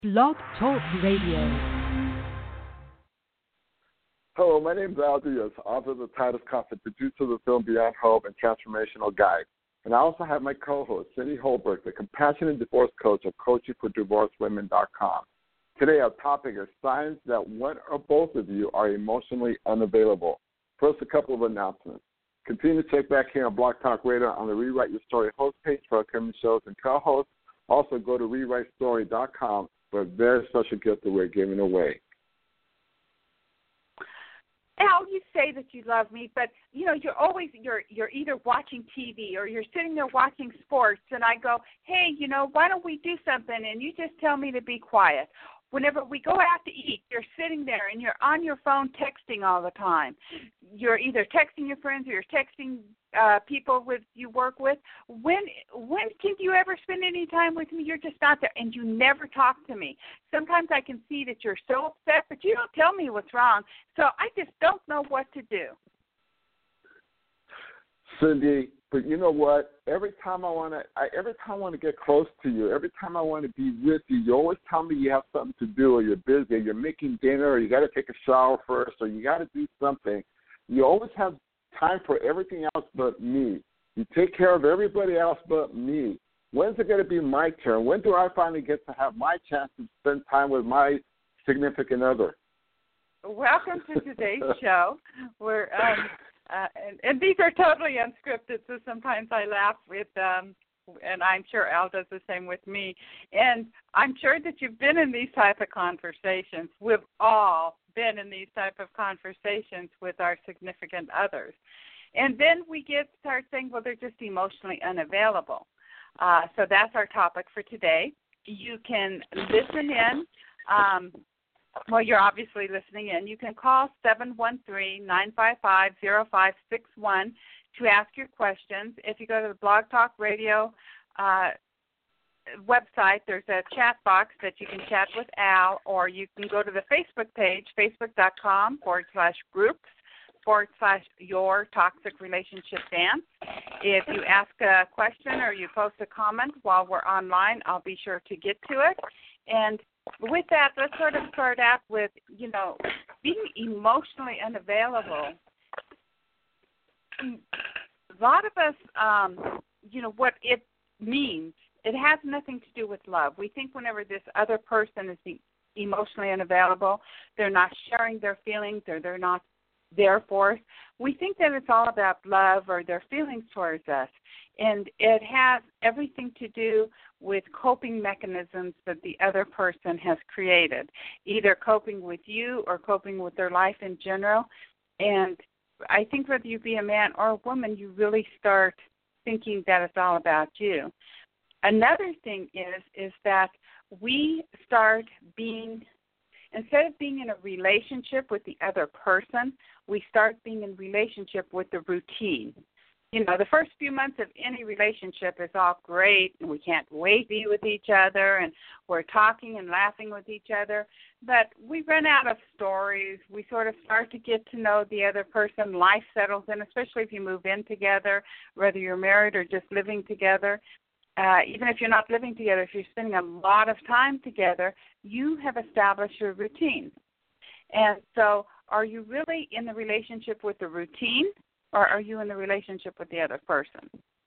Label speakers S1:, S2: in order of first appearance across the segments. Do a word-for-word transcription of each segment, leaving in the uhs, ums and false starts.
S1: Blog Talk Radio.
S2: Hello, my name is Al Diaz, author of the Titus Coffin, producer of the film Beyond Hope and Transformational Guide. And I also have my co-host, Cindy Holbrook, the compassionate divorce coach of coaching for divorced women dot com. Today our topic is signs that one or both of you are emotionally unavailable. First, a couple of announcements. Continue to check back here on Blog Talk Radio on the Rewrite Your Story host page for upcoming shows and co-hosts. Also, go to rewrite story dot com for a very special gift that we're giving away.
S3: Al, you say that you love me, but you know you're always you're you're either watching T V or you're sitting there watching sports, and I go, hey, you know, why don't we do something? And you just tell me to be quiet. Whenever we go out to eat, you're sitting there and you're on your phone texting all the time. You're either texting your friends or you're texting uh, people with you work with. When when can you ever spend any time with me? You're just not there, and you never talk to me. Sometimes I can see that you're so upset, but you don't tell me what's wrong. So I just don't know what to do.
S2: Cindy, but you know what? Every time I want to, every time I want to get close to you, every time I want to be with you, you always tell me you have something to do, or you're busy, or you're making dinner, or you got to take a shower first, or you got to do something. You always have time for everything else but me. You take care of everybody else but me. When's it going to be my turn? When do I finally get to have my chance to spend time with my significant other?
S3: Welcome to today's show. We're um, Uh, and, and these are totally unscripted, so sometimes I laugh with, um, and I'm sure Al does the same with me. And I'm sure that you've been in these type of conversations. We've all been in these type of conversations with our significant others. And then we get start saying, well, they're just emotionally unavailable. Uh, so that's our topic for today. You can listen in. Um, Well, you're obviously listening in. You can call seven one three, nine five five, zero five six one to ask your questions. If you go to the Blog Talk Radio uh, website, there's a chat box that you can chat with Al, or you can go to the Facebook page, facebook.com forward slash groups forward slash your toxic relationship dance. If you ask a question or you post a comment while we're online, I'll be sure to get to it. And with that, let's sort of start out with, you know, being emotionally unavailable. A lot of us, um, you know, what it means, it has nothing to do with love. We think whenever this other person is emotionally unavailable, they're not sharing their feelings or they're not there for us. We think that it's all about love or their feelings towards us. And it has everything to do with coping mechanisms that the other person has created, either coping with you or coping with their life in general. And I think whether you be a man or a woman, you really start thinking that it's all about you. Another thing is, is that we start being, instead of being in a relationship with the other person, we start being in relationship with the routine. You know, the first few months of any relationship is all great, and we can't wait to be with each other, and we're talking and laughing with each other. But we run out of stories. We sort of start to get to know the other person. Life settles in, especially if you move in together, whether you're married or just living together. Uh, even if you're not living together, if you're spending a lot of time together, you have established your routine. And so are you really in the relationship with the routine, or are you in the relationship with the other person?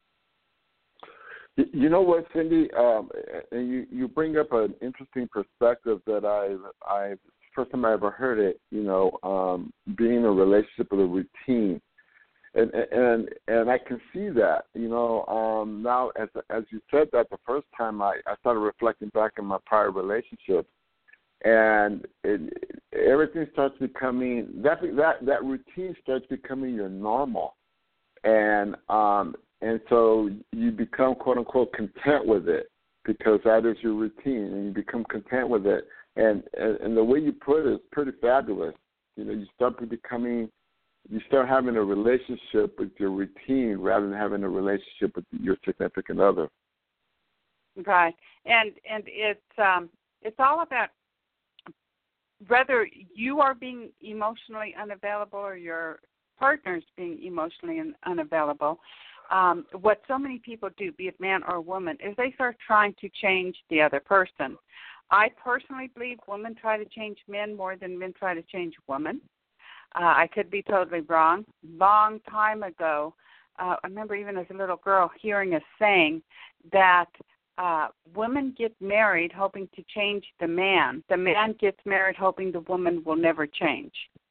S2: You know what, Cindy? Um, and you, you bring up an interesting perspective that I've, I've first time I ever heard it. You know, um, being in a relationship with a routine, and and and I can see that. You know, um, now as as you said that the first time, I, I started reflecting back in my prior relationships, and it, everything starts becoming that that that routine starts becoming your normal, and um and so you become quote unquote content with it because that is your routine, and you become content with it, and and, and the way you put it is pretty fabulous. You know, you start becoming, you start having a relationship with your routine rather than having a relationship with your significant other.
S3: Right, and and it's um it's all about whether you are being emotionally unavailable or your partner's being emotionally un- unavailable. Um, what so many people do, be it man or woman, is they start trying to change the other person. I personally believe women try to change men more than men try to change women. Uh, I could be totally wrong. Long time ago, uh, I remember even as a little girl hearing a saying that uh, women get married hoping to change the man. The man gets married hoping the woman will never change.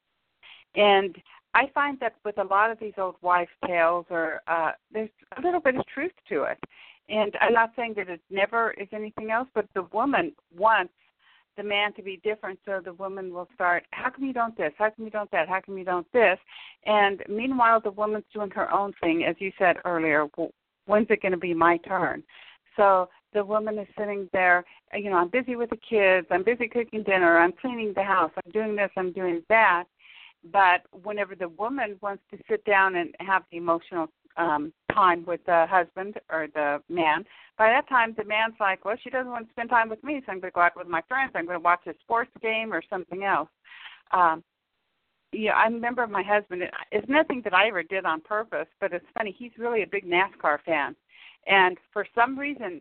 S3: And I find that with a lot of these old wives' tales, or uh, there's a little bit of truth to it. And I'm not saying that it never is anything else, but the woman wants the man to be different, so the woman will start, how come you don't this? How come you don't that? How come you don't this? And meanwhile, the woman's doing her own thing, as you said earlier. Well, when's it going to be my turn? So the woman is sitting there, you know, I'm busy with the kids, I'm busy cooking dinner, I'm cleaning the house, I'm doing this, I'm doing that. But whenever the woman wants to sit down and have the emotional um, time with the husband or the man, by that time the man's like, well, she doesn't want to spend time with me, so I'm going to go out with my friends. I'm going to watch a sports game or something else. Um, yeah, I remember my husband, it's nothing that I ever did on purpose, but it's funny, he's really a big NASCAR fan. And for some reason,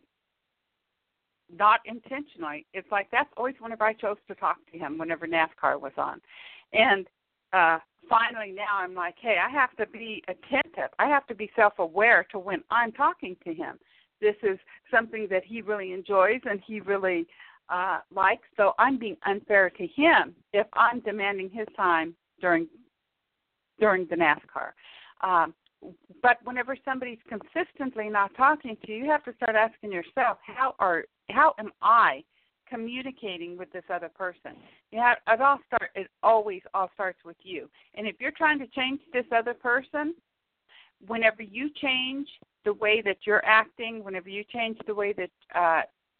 S3: not intentionally, it's like that's always whenever I chose to talk to him, whenever NASCAR was on. And Uh, finally now I'm like, hey, I have to be attentive. I have to be self-aware to when I'm talking to him. This is something that he really enjoys and he really uh, likes, so I'm being unfair to him if I'm demanding his time during during the NASCAR. Um, but whenever somebody's consistently not talking to you, you have to start asking yourself, how are how am I communicating with this other person? Yeah, it all start. It always all starts with you. And if you're trying to change this other person, whenever you change the way that you're acting, whenever you change the way that uh,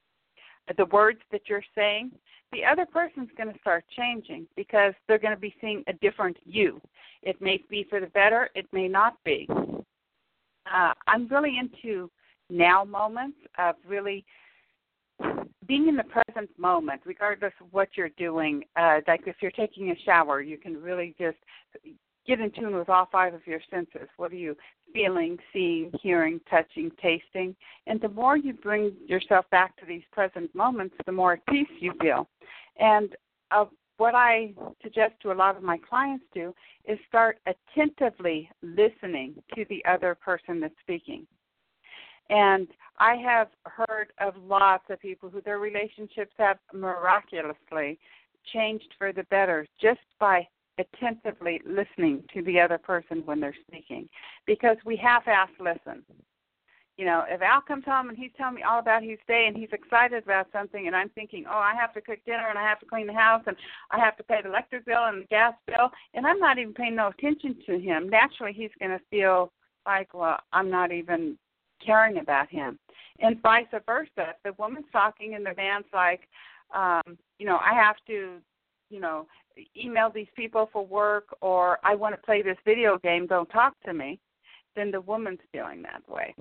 S3: the words that you're saying, the other person's going to start changing because they're going to be seeing a different you. It may be for the better. It may not be. Uh, I'm really into now moments of really being in the present moment, regardless of what you're doing. Uh, like if you're taking a shower, you can really just get in tune with all five of your senses. What are you feeling, seeing, hearing, touching, tasting? And the more you bring yourself back to these present moments, the more at peace you feel. And uh, what I suggest to a lot of my clients do is start attentively listening to the other person that's speaking. And I have heard of lots of people who their relationships have miraculously changed for the better just by attentively listening to the other person when they're speaking, because we half-ass listen. You know, if Al comes home and he's telling me all about his day and he's excited about something and I'm thinking, oh, I have to cook dinner and I have to clean the house and I have to pay the electric bill and the gas bill, and I'm not even paying no attention to him, naturally he's going to feel like, well, I'm not even caring about him. And vice versa. If the woman's talking and the man's like, um, you know, I have to, you know, email these people for work, or I want to play this video game, don't talk to me, then the woman's feeling that way.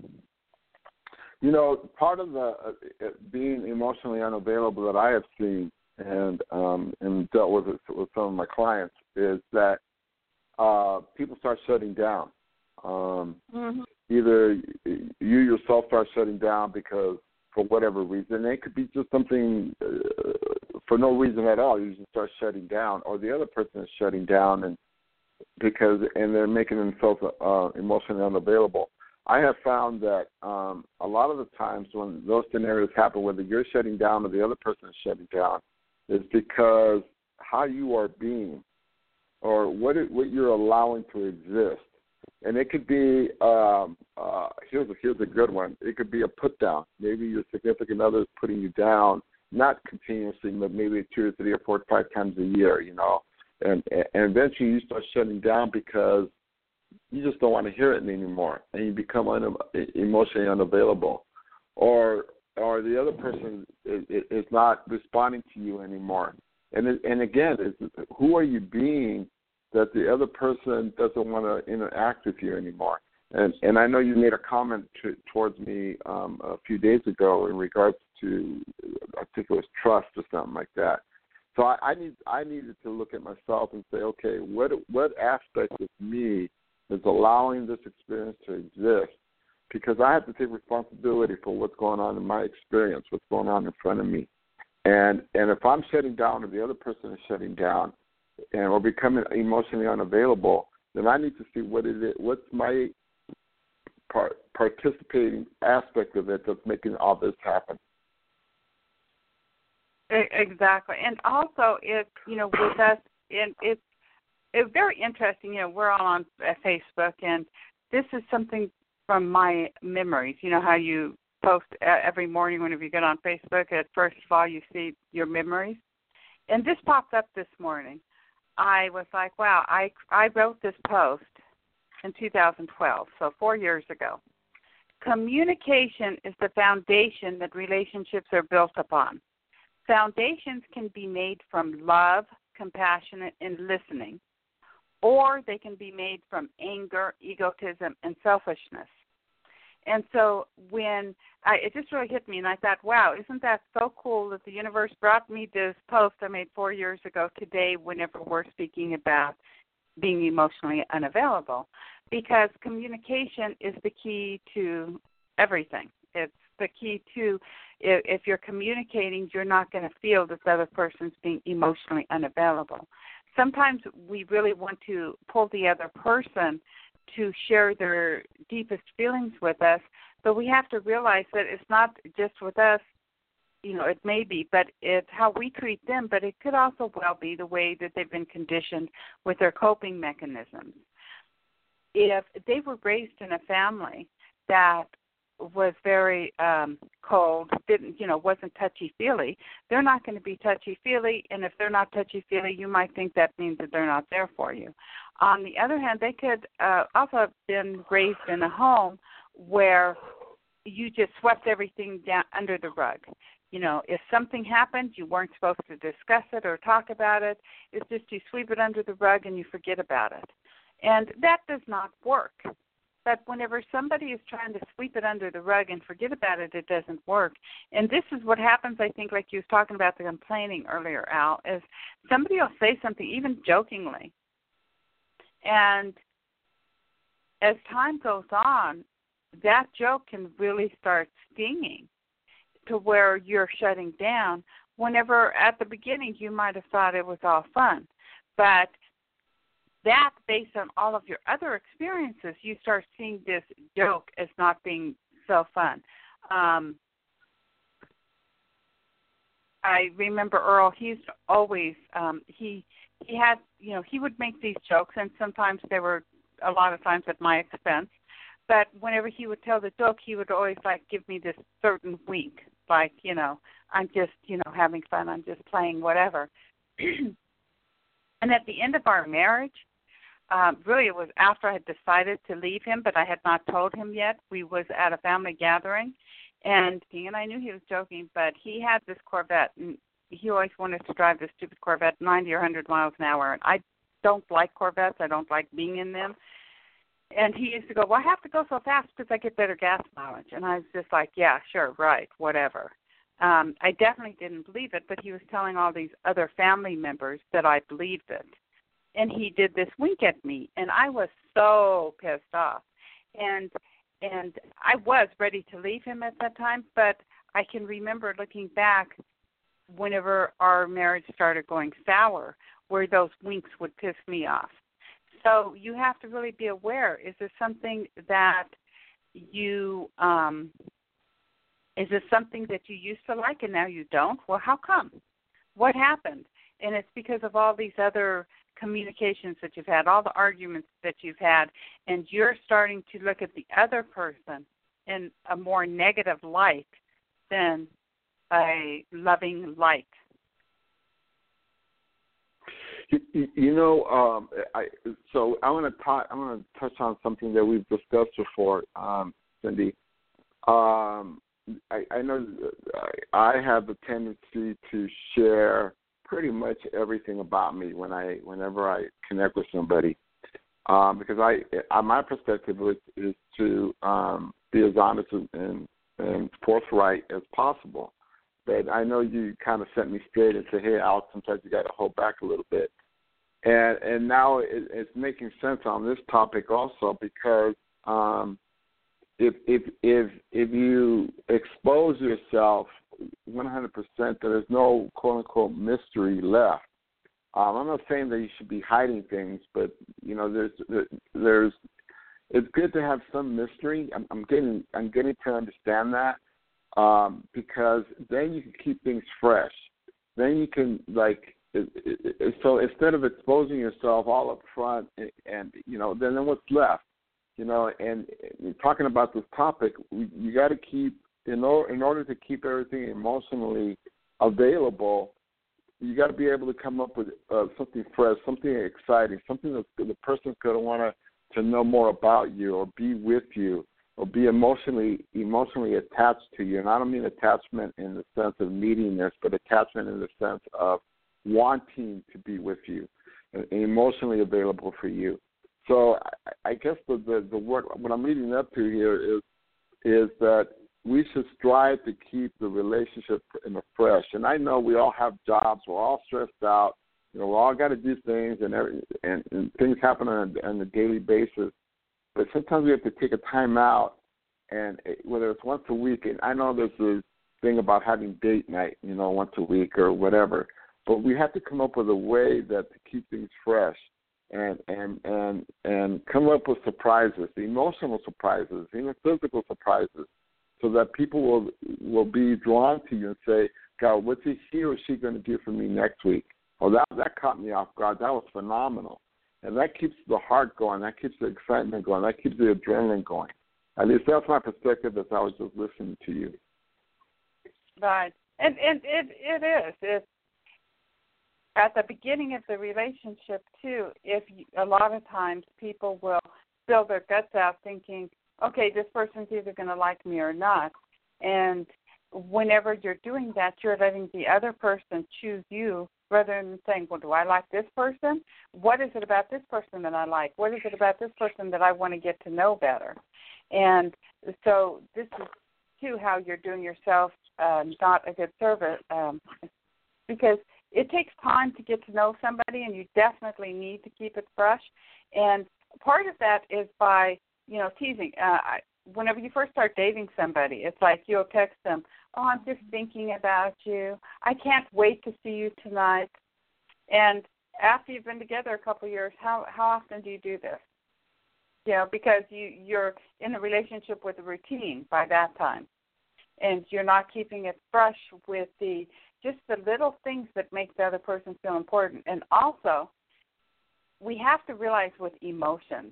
S2: You know, part of the uh, being emotionally unavailable that I have seen and um, and dealt with it with some of my clients is that uh, people start shutting down. Um, mm-hmm. Either you yourself start shutting down because for whatever reason, it could be just something uh, for no reason at all. You just start shutting down, or the other person is shutting down, and because and they're making themselves uh, emotionally unavailable. I have found that um, a lot of the times when those scenarios happen, whether you're shutting down or the other person is shutting down, is because how you are being, or what it, what you're allowing to exist. And it could be, um, uh, here's, a, here's a good one. It could be a put down. Maybe your significant other is putting you down, not continuously, but maybe two or three or four or five times a year, you know. And, and eventually you start shutting down because you just don't want to hear it anymore, and you become un- emotionally unavailable. Or or the other person is, is not responding to you anymore. And, it, and again, it's, who are you being that the other person doesn't want to interact with you anymore? And and I know you made a comment to, towards me um, a few days ago in regards to, I think it was trust or something like that. So I, I need I needed to look at myself and say, okay, what what aspect of me is allowing this experience to exist? Because I have to take responsibility for what's going on in my experience, what's going on in front of me. And and if I'm shutting down or the other person is shutting down and or becoming emotionally unavailable, then I need to see what is it, what's my part, participating aspect of it that's making all this happen.
S3: Exactly. And also, it, you know, with us, and it's, it's very interesting. You know, we're all on Facebook, and this is something from my memories. You know how you post every morning whenever you get on Facebook, at first of all, you see your memories. And this popped up this morning. I was like, wow, I, I wrote this post in two thousand twelve, so four years ago. Communication is the foundation that relationships are built upon. Foundations can be made from love, compassion, and listening, or they can be made from anger, egotism, and selfishness. And so when I, it just really hit me, and I thought, wow, isn't that so cool that the universe brought me this post I made four years ago today whenever we're speaking about being emotionally unavailable, because communication is the key to everything. It's the key to, if, if you're communicating, you're not going to feel this other person's being emotionally unavailable. Sometimes we really want to pull the other person to share their deepest feelings with us, but we have to realize that it's not just with us. You know, it may be, but it's how we treat them, but it could also well be the way that they've been conditioned with their coping mechanisms. If they were raised in a family that was very um, cold, didn't, you know, wasn't touchy-feely, they're not going to be touchy-feely, and if they're not touchy-feely, you might think that means that they're not there for you. On the other hand, they could uh, also have been raised in a home where you just swept everything down under the rug. You know, if something happened, you weren't supposed to discuss it or talk about it. It's just you sweep it under the rug and you forget about it. And that does not work. But whenever somebody is trying to sweep it under the rug and forget about it, it doesn't work. And this is what happens, I think, like you was talking about the complaining earlier, Al, is somebody will say something, even jokingly. And as time goes on, that joke can really start stinging to where you're shutting down, whenever at the beginning you might have thought it was all fun. But that, based on all of your other experiences, you start seeing this joke as not being so fun. Um, I remember Earl, he's always, um, he he had, you know, he would make these jokes, and sometimes they were a lot of times at my expense. But whenever he would tell the joke, he would always, like, give me this certain wink, like, you know, I'm just, you know, having fun, I'm just playing, whatever. And at the end of our marriage, um, really it was after I had decided to leave him, but I had not told him yet. We was at a family gathering, and, and I knew he was joking, but he had this Corvette, and he always wanted to drive this stupid Corvette ninety or one hundred miles an hour. And I don't like Corvettes. I don't like being in them. And he used to go, well, I have to go so fast because I get better gas mileage. And I was just like, yeah, sure, right, whatever. Um, I definitely didn't believe it, but he was telling all these other family members that I believed it. And he did this wink at me, and I was so pissed off. And and I was ready to leave him at that time, but I can remember looking back whenever our marriage started going sour, where those winks would piss me off. So you have to really be aware, is this something that you, um, is this something that you used to like and now you don't? Well, how come? What happened? And it's because of all these other communications that you've had, all the arguments that you've had, and you're starting to look at the other person in a more negative light than a loving light.
S2: You, you know, um, I, so I want to talk. I want to touch on something that we've discussed before, um, Cindy. Um, I, I know I have a tendency to share pretty much everything about me when I, whenever I connect with somebody, um, because I, I, my perspective is, is to um, be as honest and, and forthright as possible. But I know you kind of set me straight and say, hey, Al, sometimes you got to hold back a little bit. And and now it, it's making sense on this topic also because um, if if if if you expose yourself one hundred percent, there's no quote unquote mystery left. Um, I'm not saying that you should be hiding things, but you know, there's there's it's good to have some mystery. I'm, I'm getting I'm getting to understand that um, because then you can keep things fresh. Then you can like it, it, it, so instead of exposing yourself all up front, and, and you know, then then what's left? You know, and, and talking about this topic, we, you got to keep in order in order to keep everything emotionally available. You got to be able to come up with uh, something fresh, something exciting, something that the person's going to want to to know more about you, or be with you, or be emotionally emotionally attached to you. And I don't mean attachment in the sense of neediness, but attachment in the sense of wanting to be with you, and emotionally available for you. So I, I guess the, the the work what I'm leading up to here is is that we should strive to keep the relationship in the fresh. And I know we all have jobs, we're all stressed out. You know, we all got to do things, and, every, and and things happen on a, on a daily basis. But sometimes we have to take a time out, and it, whether it's once a week, and I know there's this thing about having date night, you know, once a week or whatever. But we have to come up with a way that to keep things fresh, and and and and come up with surprises, emotional surprises, even physical surprises, so that people will will be drawn to you and say, God, what's he or she going to do for me next week? Oh, that that caught me off guard. That was phenomenal. And that keeps the heart going. That keeps the excitement going. That keeps the adrenaline going. At least that's my perspective as I was just listening to you.
S3: Right. And, and it, it is. It's at the beginning of the relationship, too, if you, a lot of times people will spill their guts out thinking, okay, this person's either going to like me or not. And whenever you're doing that, you're letting the other person choose you rather than saying, well, do I like this person? What is it about this person that I like? What is it about this person that I want to get to know better? And so this is, too, how you're doing yourself uh, not a good service um, because it takes time to get to know somebody, and you definitely need to keep it fresh. And part of that is by, you know, teasing. Uh, I, whenever you first start dating somebody, it's like you'll text them, oh, I'm just thinking about you. I can't wait to see you tonight. And after you've been together a couple of years, how how often do you do this? You know, because you, you're in a relationship with a routine by that time. And you're not keeping it fresh with the just the little things that make the other person feel important. And also, we have to realize with emotions,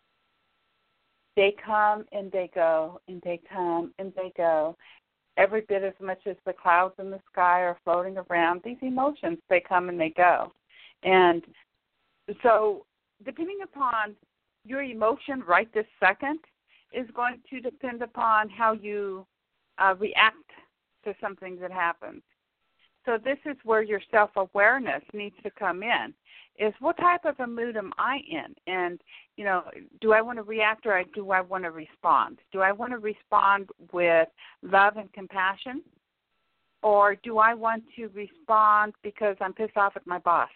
S3: they come and they go, and they come and they go. Every bit as much as the clouds in the sky are floating around, these emotions, they come and they go. And so depending upon your emotion right this second is going to depend upon how you uh, react to something that happens. So this is where your self-awareness needs to come in, is what type of a mood am I in? And, you know, do I want to react or do I want to respond? Do I want to respond with love and compassion? Or do I want to respond because I'm pissed off at my boss?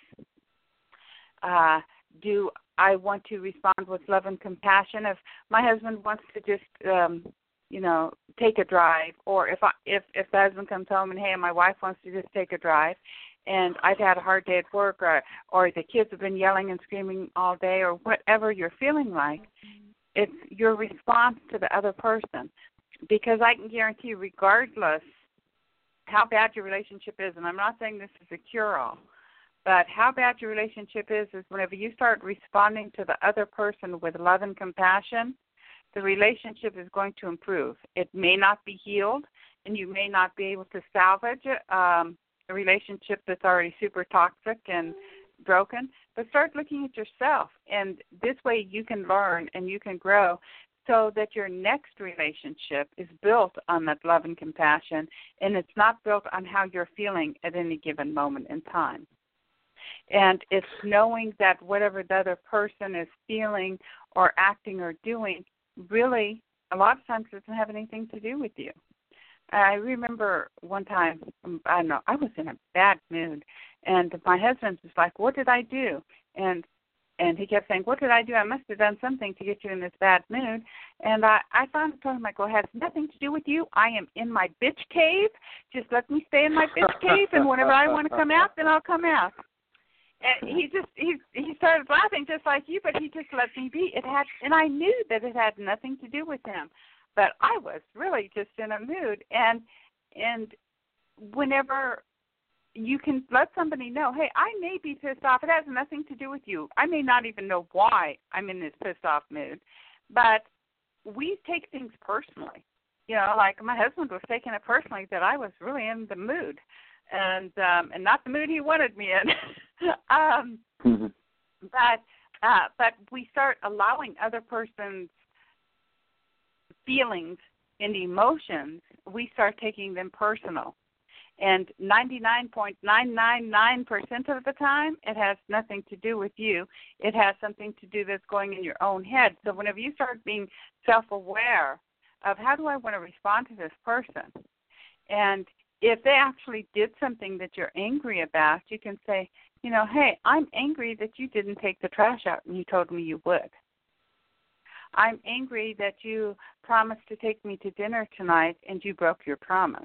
S3: Uh, do I want to respond with love and compassion if my husband wants to just, um, you know, take a drive, or if I, if if the husband comes home and, hey, my wife wants to just take a drive, and I've had a hard day at work, or or the kids have been yelling and screaming all day, or whatever you're feeling like, it's your response to the other person. Because I can guarantee you, regardless how bad your relationship is, and I'm not saying this is a cure-all, but how bad your relationship is, is whenever you start responding to the other person with love and compassion, the relationship is going to improve. It may not be healed, and you may not be able to salvage um, a relationship that's already super toxic and broken, but start looking at yourself. And this way you can learn and you can grow so that your next relationship is built on that love and compassion, and it's not built on how you're feeling at any given moment in time. And it's knowing that whatever the other person is feeling or acting or doing really, a lot of times, doesn't have anything to do with you. I remember one time, I don't know, I was in a bad mood, and my husband was like, what did I do? And and he kept saying, what did I do? I must have done something to get you in this bad mood. And I, I finally told him, I go, it has nothing to do with you. I am in my bitch cave. Just let me stay in my bitch cave, and whenever I want to come out, then I'll come out. And he just he he started laughing just like you, but he just let me be. It had, and I knew that it had nothing to do with him, but I was really just in a mood. And and whenever you can let somebody know, hey, I may be pissed off. It has nothing to do with you. I may not even know why I'm in this pissed off mood, but we take things personally. You know, like my husband was taking it personally that I was really in the mood. And um, and not the mood he wanted me in, um, mm-hmm. but uh, but we start allowing other person's feelings and emotions. We start taking them personal, and ninety-nine point nine nine nine percent of the time, it has nothing to do with you. It has something to do that's going in your own head. So whenever you start being self-aware of how do I want to respond to this person, and if they actually did something that you're angry about, you can say, you know, hey, I'm angry that you didn't take the trash out and you told me you would. I'm angry that you promised to take me to dinner tonight and you broke your promise.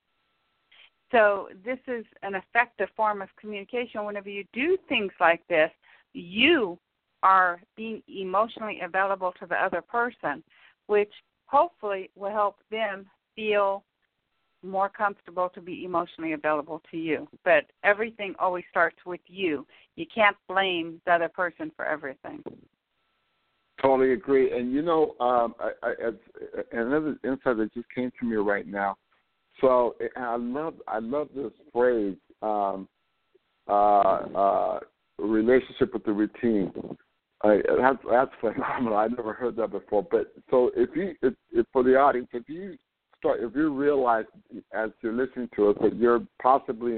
S3: So this is an effective form of communication. Whenever you do things like this, you are being emotionally available to the other person, which hopefully will help them feel more comfortable to be emotionally available to you. But everything always starts with you. You can't blame the other person for everything.
S2: Totally agree. And, you know, um, I, I, as, another insight that just came to me right now. So I love I love this phrase, um, uh, uh, relationship with the routine. I, that's, that's phenomenal. I never heard that before. But so if you, if, if for the audience, if you start, if you realize as you're listening to us that you're possibly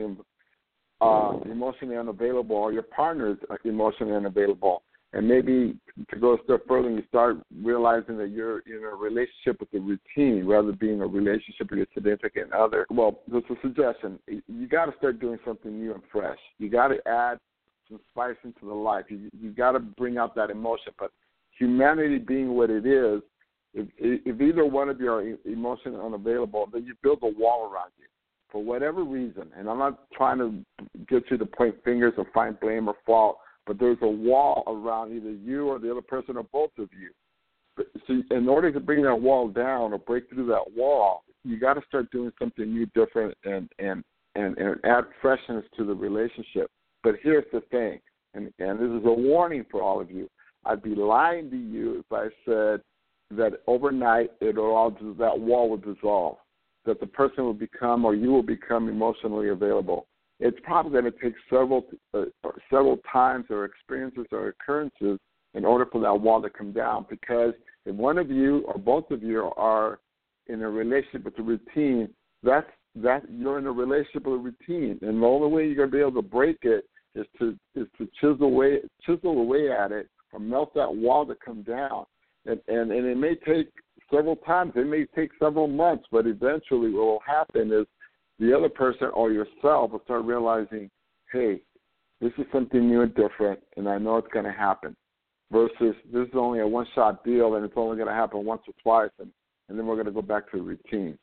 S2: uh, emotionally unavailable, or your partner is emotionally unavailable, and maybe to go a step further, you start realizing that you're in a relationship with the routine rather than being a relationship with your significant other. Well, there's a suggestion. You got to start doing something new and fresh. You got to add some spice into the life. You you got to bring out that emotion. But humanity being what it is, if, if either one of you are emotionally unavailable, then you build a wall around you for whatever reason. And I'm not trying to get you to point fingers or find blame or fault, but there's a wall around either you or the other person or both of you. But, so in order to bring that wall down or break through that wall, you got to start doing something new, different, and, and, and, and add freshness to the relationship. But here's the thing, and, and this is a warning for all of you. I'd be lying to you if I said that overnight it'll all that wall will dissolve, that the person will become or you will become emotionally available. It's probably going to take several uh, several times or experiences or occurrences in order for that wall to come down, because if one of you or both of you are in a relationship with the routine, that's that you're in a relationship with a routine, and the only way you're going to be able to break it is to is to chisel away chisel away at it or melt that wall to come down. And, and, and it may take several times. It may take several months, but eventually what will happen is the other person or yourself will start realizing, hey, this is something new and different, and I know it's going to happen, versus this is only a one-shot deal, and it's only going to happen once or twice, and, and then we're going to go back to the routine.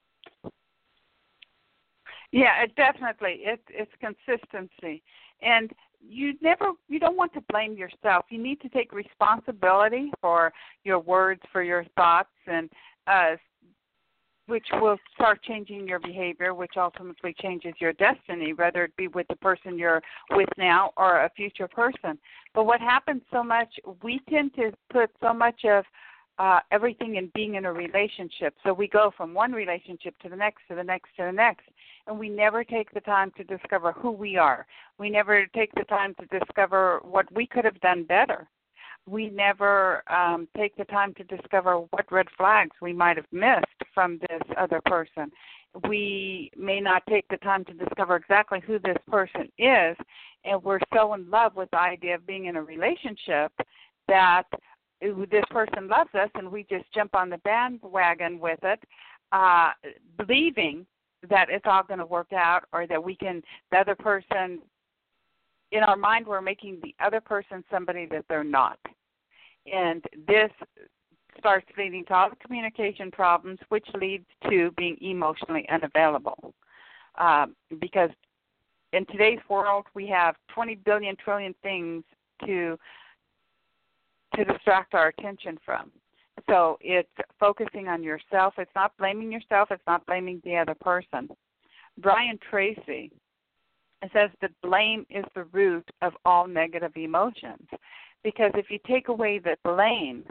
S3: Yeah, it definitely. It, it's consistency. And you never, you don't want to blame yourself. You need to take responsibility for your words, for your thoughts, and uh, which will start changing your behavior, which ultimately changes your destiny, whether it be with the person you're with now or a future person. But what happens so much, we tend to put so much of uh, everything in being in a relationship. So we go from one relationship to the next, to the next, to the next, and we never take the time to discover who we are. We never take the time to discover what we could have done better. We never um, take the time to discover what red flags we might have missed from this other person. We may not take the time to discover exactly who this person is, and we're so in love with the idea of being in a relationship that this person loves us, and we just jump on the bandwagon with it, uh, believing that it's all going to work out, or that we can, the other person in our mind, we're making the other person somebody that they're not. And this starts leading to all the communication problems, which leads to being emotionally unavailable. Um, because in today's world, we have twenty billion trillion things to to distract our attention from. So it's focusing on yourself. It's not blaming yourself. It's not blaming the other person. Brian Tracy says that blame is the root of all negative emotions, because if you take away the blame,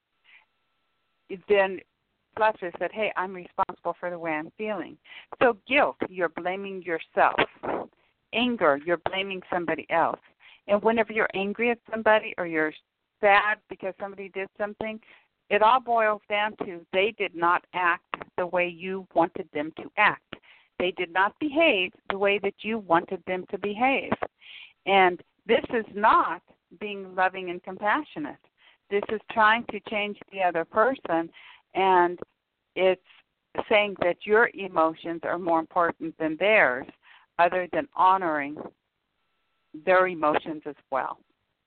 S3: then Fletcher said, hey, I'm responsible for the way I'm feeling. So guilt, you're blaming yourself. Anger, you're blaming somebody else. And whenever you're angry at somebody or you're sad because somebody did something, it all boils down to they did not act the way you wanted them to act. They did not behave the way that you wanted them to behave. And this is not being loving and compassionate. This is trying to change the other person, and it's saying that your emotions are more important than theirs, other than honoring their emotions as well.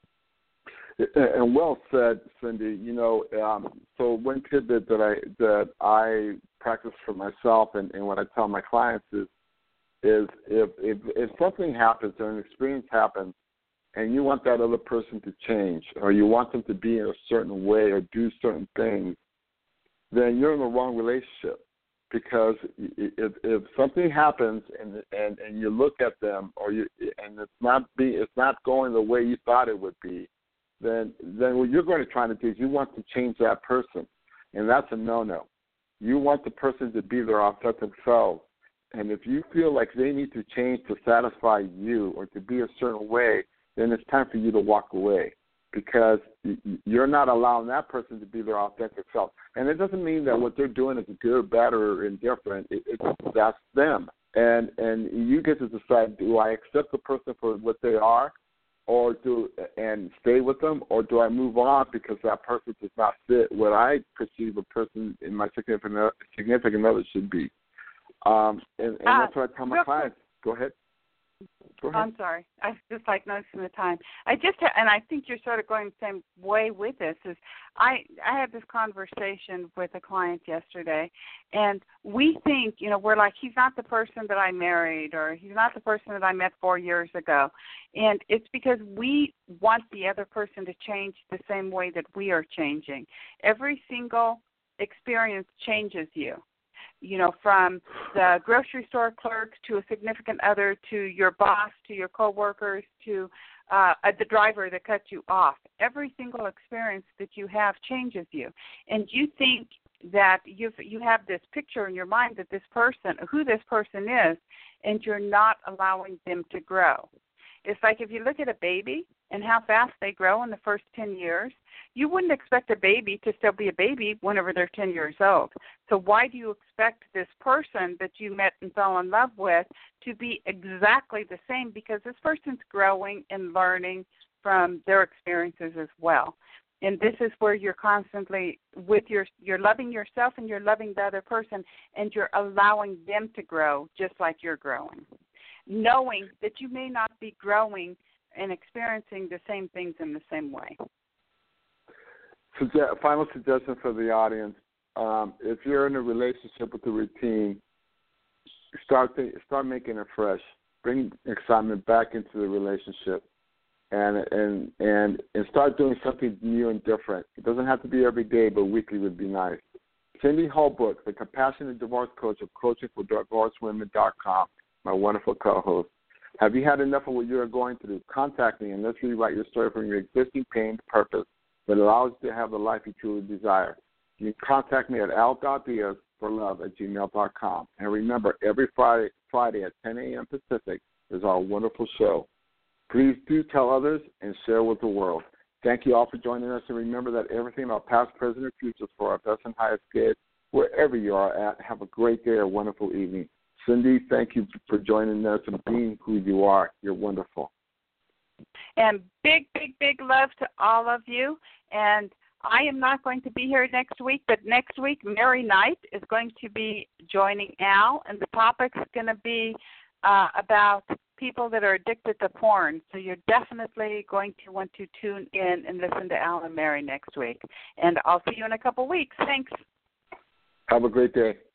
S2: And well said, Cindy. You know, um, so one tidbit that I that I practice for myself, and, and what I tell my clients is, is if, if if something happens or an experience happens, and you want that other person to change, or you want them to be in a certain way or do certain things, then you're in the wrong relationship. Because if, if something happens and, and and you look at them, or you and it's not be it's not going the way you thought it would be, then then what you're going to try to do is you want to change that person, and that's a no-no. You want the person to be their authentic self, and if you feel like they need to change to satisfy you or to be a certain way, then it's time for you to walk away, because you're not allowing that person to be their authentic self. And it doesn't mean that what they're doing is good, bad, or indifferent. It, it's that's them, and and you get to decide: do I accept the person for what they are, or do and stay with them, or do I move on because that person does not fit what I perceive a person in my significant significant other should be? Um, and, and
S3: uh,
S2: that's what I tell my clients. Go ahead. Go ahead.
S3: I'm sorry. I just like noticing the time. I just ha- and I think you're sort of going the same way with this. Is I I had this conversation with a client yesterday, and we think, you know, we're like, he's not the person that I married, or he's not the person that I met four years ago, and it's because we want the other person to change the same way that we are changing. Every single experience changes you. You know, from the grocery store clerk to a significant other to your boss to your coworkers to uh, the driver that cut you off. Every single experience that you have changes you. And you think that you've, you have this picture in your mind that this person, who this person is, and you're not allowing them to grow. It's like if you look at a baby and how fast they grow in the first ten years, you wouldn't expect a baby to still be a baby whenever they're ten years old. So why do you expect this person that you met and fell in love with to be exactly the same? Because this person's growing and learning from their experiences as well. And this is where you're constantly with your, you're loving yourself and you're loving the other person, and you're allowing them to grow just like you're growing, knowing that you may not be growing and experiencing the same things in the same way.
S2: Suge- final suggestion for the audience: um, if you're in a relationship with a routine, start th- start making it fresh. Bring excitement back into the relationship, and and and and start doing something new and different. It doesn't have to be every day, but weekly would be nice. Cindy Holbrook, the Compassionate Divorce Coach of Coaching for Divorced Women dot com, my wonderful co-host. Have you had enough of what you are going through? Contact me and let's rewrite your story from your existing pain to purpose that allows you to have the life you truly desire. You can contact me at al.diaz for love at gmail dot com. And remember, every Friday, Friday at ten a.m. Pacific is our wonderful show. Please do tell others and share with the world. Thank you all for joining us, and remember that everything our past, present, and future is for our best and highest good. Wherever you are at, have a great day or wonderful evening. Cindy, thank you for joining us and being who you are. You're wonderful.
S3: And big, big, big love to all of you. And I am not going to be here next week, but next week Mary Knight is going to be joining Al, and the topic's going to be uh, about people that are addicted to porn, so you're definitely going to want to tune in and listen to Al and Mary next week. And I'll see you in a couple weeks. Thanks.
S2: Have a great day.